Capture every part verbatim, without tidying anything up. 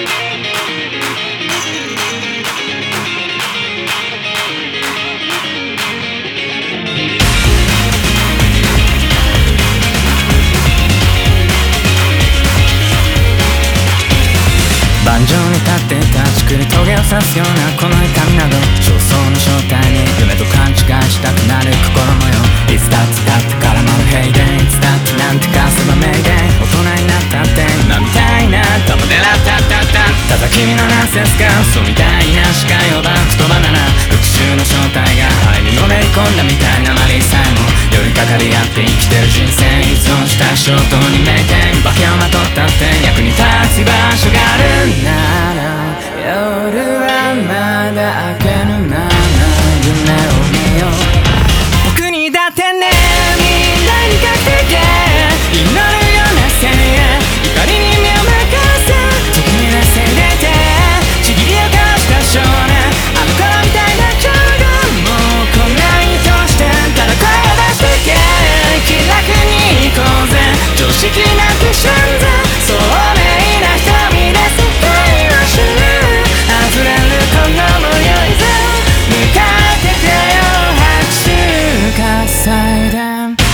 盤上に立って立ちくり棘を刺すようなこの痛みなど焦燥の正体に夢と勘違いしたくなる心模様いつだってだって絡まる平電いつだってなんてかせばめいで大人になったって今みたいな玉でラッタッタッタただ君のナンセンスか嘘みたいな視界をば言葉なら復讐の正体が肺にのめり込んだみたいなマリーさえも寄りかかり合って生きてる人生依存した衝動にめいて化けをまとったって役に立つ場所があるなら夜はまだ明けぬまま夢を見よう僕にだってね未来にかけて祈るような声援怒りに身を任せ時に冷静でいてちぎりを交わした少年あの頃みたいな今日がもう来ないとしてただ声を出してけ気楽に行こうぜ常識なんて知らんぜ聡明な瞳で世界を知る溢れるこの想いぜ向かってくれよ拍手喝采で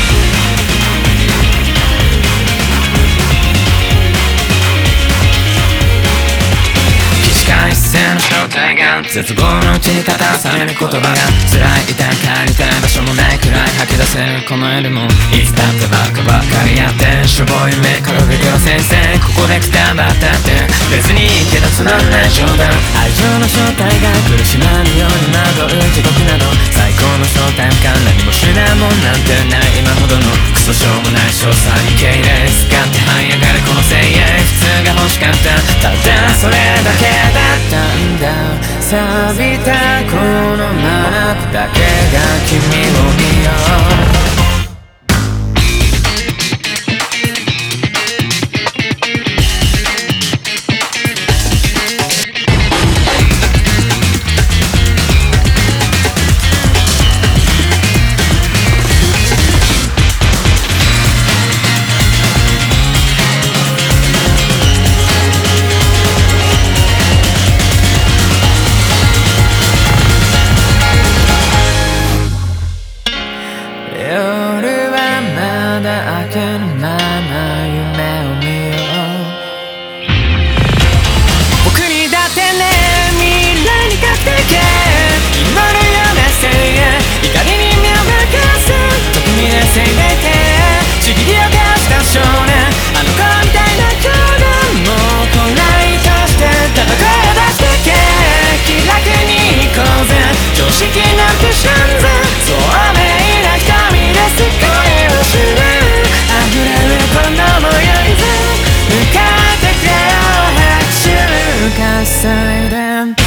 一斉の正体が絶望のうちに立たされる言葉が辛い痛い帰りたい場所もないくらい吐き出せるこの夜もいつだってバカばっかりやってしょぼい夢から出る先生ここでくたばったって別にいいけどつまんない冗談愛情の正体が苦しまぬように惑う地獄など最高の正体感何もしないもんなんてない今ほどのクソしょうもない詳細に敬礼使って這い上がるこの声援普通が欲しかったただそれだけだったんだ錆びたこのマークだけが君を見よう明けぬまま夢を見よう僕にだってね未来にかけて祈るような声援怒りに身を任せ時に冷静でいてちぎりを交わした少年あの頃みたいな今日がもう来ないとしてただ声を出してけ気楽に行こうぜ常識なんて知らんぜ聡明な瞳で世界を知る溢れるこの想いぜ向かってくれよ拍手喝采で